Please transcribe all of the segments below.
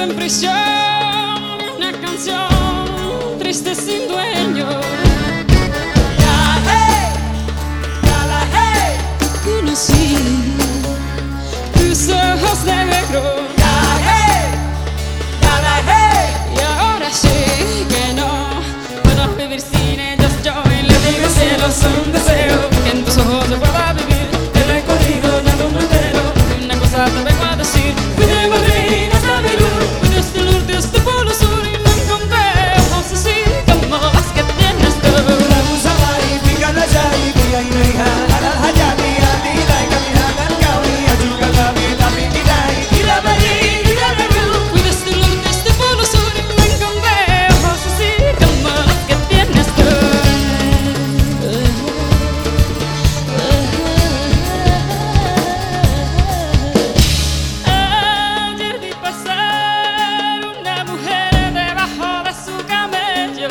en prisión, una canción triste sin dueño. Ya, hey, ya la hey. Conocí tus ojos de negro. Ya, hey, ya la hey. Y ahora sé que no puedo vivir sin ellas. Yo y le digo cielo, son un deseo que en tus ojos yo pueda vivir. El recorrido del mundo entero. Una cosa te vengo a decir. Fui de Madrid hasta Perú, Fui desde el norte hasta el polo sur y no encontré ojos así como las que tienes tú. Vamos a Bari, pican allá y voy a ir a ir a la Hayati, a Tila y caminar al Cauri, a Yucatán, la Piquitay, y la Madrid, y la Perú. Fui desde el norte hasta el polo sur y no encontré ojos así como las que tienes tú. Ayer vi pasar una mujer debajo de su camello,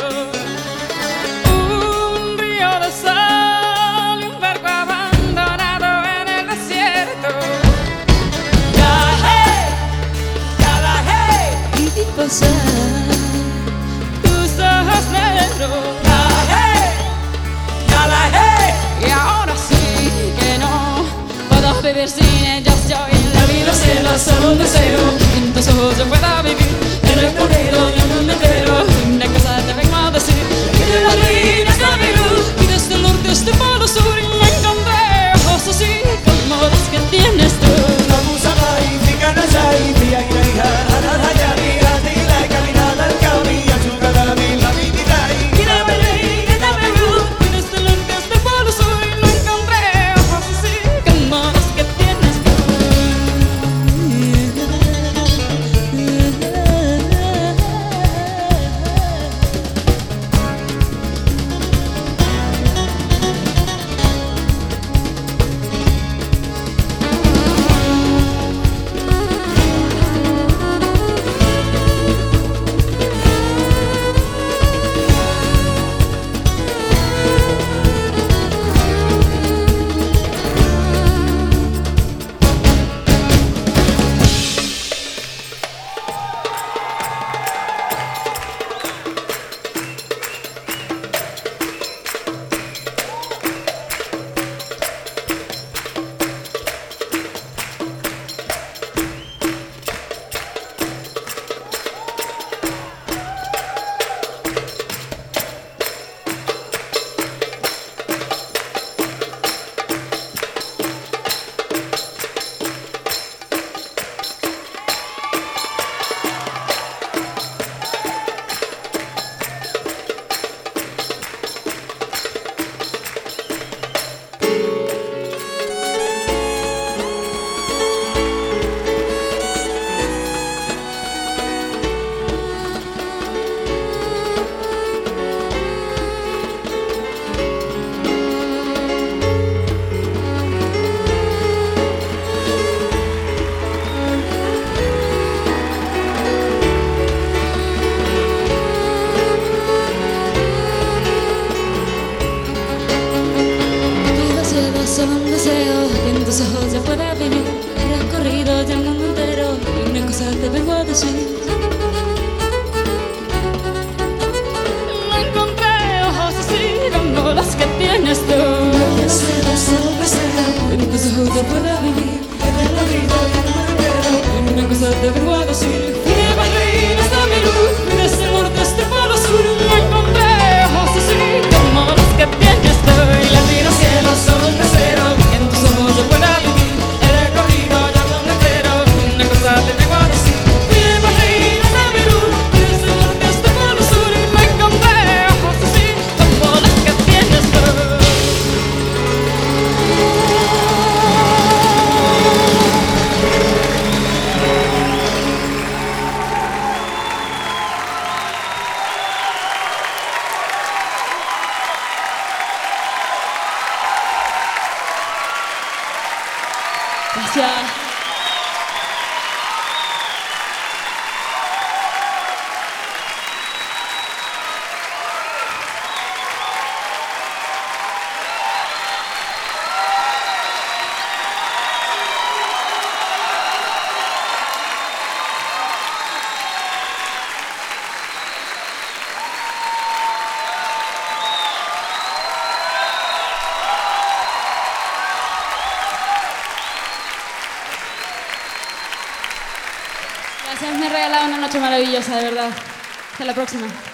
un río de sal y un barco abandonado en el desierto. Ya, hey, ya la hey. Y vi pasar tus ojos negros. Ya, hey, ya la hey. Y ahora sí que no puedo vivir sin ellas. Yo y la vida cielo solo un deseo que en tus ojos yo pueda vivir. El recorrido del mundo entero. Una cosa te vengo a decir. Fui de Madrid hasta Perú. Y desde el norte hasta el polo sur y no encontré ojos así como los que tienes tú. Vamos a Bari, pican allá y voy a ir a ir a la Hayati, a Tila y caminar al Cauri, a Yucatán, la Piquitay, y la Madrid, y la Perú. Y desde el norte hasta el polo sur y no encontré ojos así como los que tienes tú. gracias, me he regalado una noche maravillosa, de verdad. Hasta la próxima.